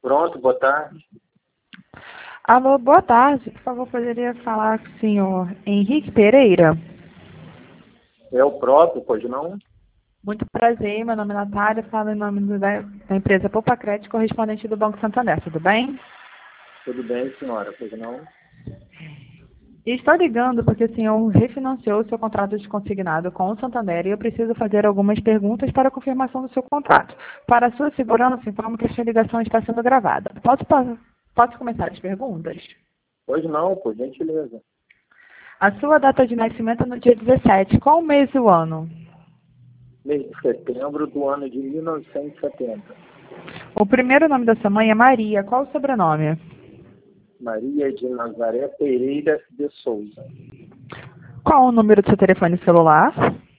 Pronto, boa tarde. Alô, boa tarde. Por favor, poderia falar com o senhor Henrique Pereira? É o próprio, pois não? Muito prazer, meu nome é Natália, falo em nome da empresa Poupa Crédito, correspondente do Banco Santander, tudo bem? Tudo bem, senhora, pois não? E estou ligando porque o senhor refinanciou o seu contrato de consignado com o Santander e eu preciso fazer algumas perguntas para a confirmação do seu contrato. Para a sua segurança, informo que esta ligação está sendo gravada. Posso começar as perguntas? Pois não, por gentileza. A sua data de nascimento é no dia 17. Qual o mês e o ano? Mês de setembro do ano de 1970. O primeiro nome da sua mãe é Maria. Qual o sobrenome? Maria de Nazaré Pereira de Souza. Qual o número do seu telefone celular?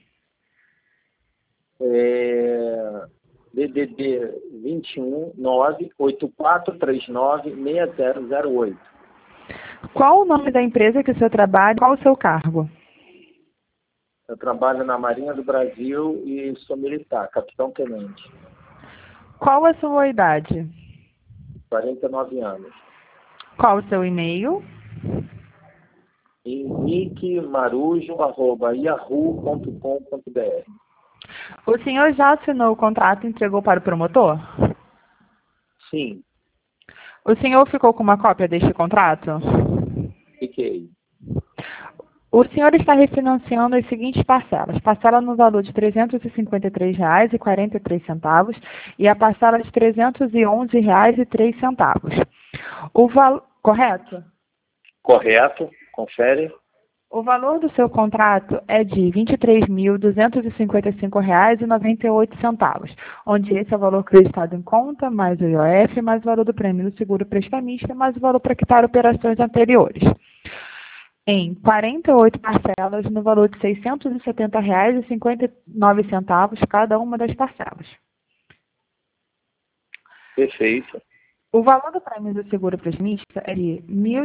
DDD 21 98439 6008. Qual o nome da empresa que o senhor trabalha? Qual o seu cargo? Eu trabalho na Marinha do Brasil e sou militar, capitão tenente. Qual a sua idade? 49 anos. Qual o seu e-mail? henriquemarujo@yahoo.com.br. O senhor já assinou o contrato e entregou para o promotor? Sim, O senhor ficou com uma cópia deste contrato? fiquei. O senhor está refinanciando as seguintes parcelas. Parcela no valor de R$ 353,43 e a parcela de R$ 311,03. Correto? Correto, confere. O valor do seu contrato é de R$ 23.255,98, onde esse é o valor acreditado em conta, mais o IOF, mais o valor do prêmio do seguro prestamista, mais o valor para quitar operações anteriores. Em 48 parcelas, no valor de R$ 670,59 cada uma das parcelas. Perfeito. O valor do prêmio do seguro prestamista é de R$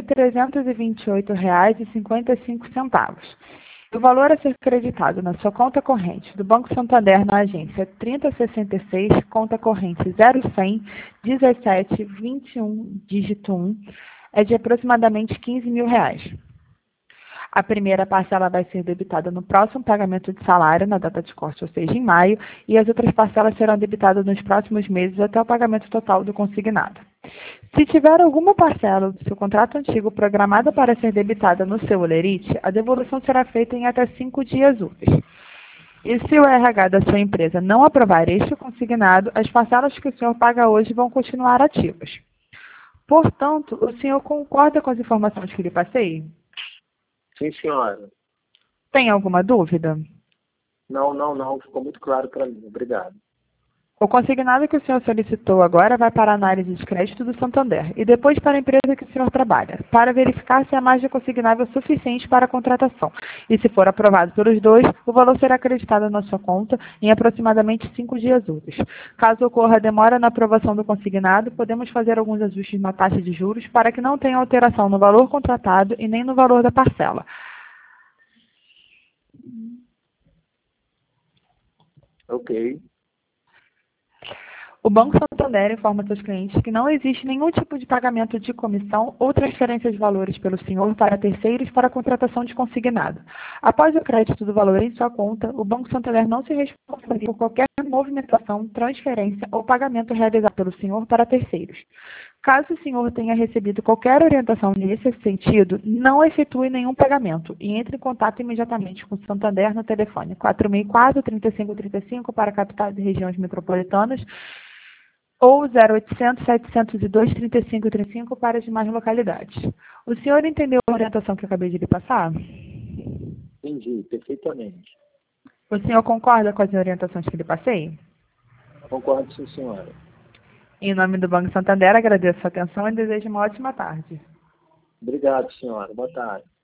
1.328,55. O valor a ser creditado na sua conta corrente do Banco Santander na agência 3066, conta corrente 0100 17 21 dígito 1, é de aproximadamente R$ 15 mil. A primeira parcela vai ser debitada no próximo pagamento de salário, na data de corte, ou seja, em maio, e as outras parcelas serão debitadas nos próximos meses até o pagamento total do consignado. Se tiver alguma parcela do seu contrato antigo programada para ser debitada no seu holerite, a devolução será feita em até 5 dias úteis. E se o RH da sua empresa não aprovar este consignado, as parcelas que o senhor paga hoje vão continuar ativas. Portanto, o senhor concorda com as informações que lhe passei? Sim, senhora. Tem alguma dúvida? Não. Ficou muito claro para mim. Obrigado. O consignado que o senhor solicitou agora vai para a análise de crédito do Santander e depois para a empresa que o senhor trabalha, para verificar se a margem consignável é suficiente para a contratação. E se for aprovado pelos dois, o valor será acreditado na sua conta em aproximadamente 5 dias úteis. Caso ocorra demora na aprovação do consignado, podemos fazer alguns ajustes na taxa de juros para que não tenha alteração no valor contratado e nem no valor da parcela. Ok. O Banco Santander informa seus clientes que não existe nenhum tipo de pagamento de comissão ou transferência de valores pelo senhor para terceiros para a contratação de consignado. Após o crédito do valor em sua conta, o Banco Santander não se responsabiliza por qualquer movimentação, transferência ou pagamento realizado pelo senhor para terceiros. Caso o senhor tenha recebido qualquer orientação nesse sentido, não efetue nenhum pagamento e entre em contato imediatamente com o Santander no telefone 464-3535 para capitais e regiões metropolitanas ou 0800 702 3535 para as demais localidades. O senhor entendeu a orientação que eu acabei de lhe passar? Entendi, perfeitamente. O senhor concorda com as orientações que lhe passei? Concordo, sim, senhora. Em nome do Banco Santander, agradeço a sua atenção e desejo uma ótima tarde. Obrigado, senhora. Boa tarde.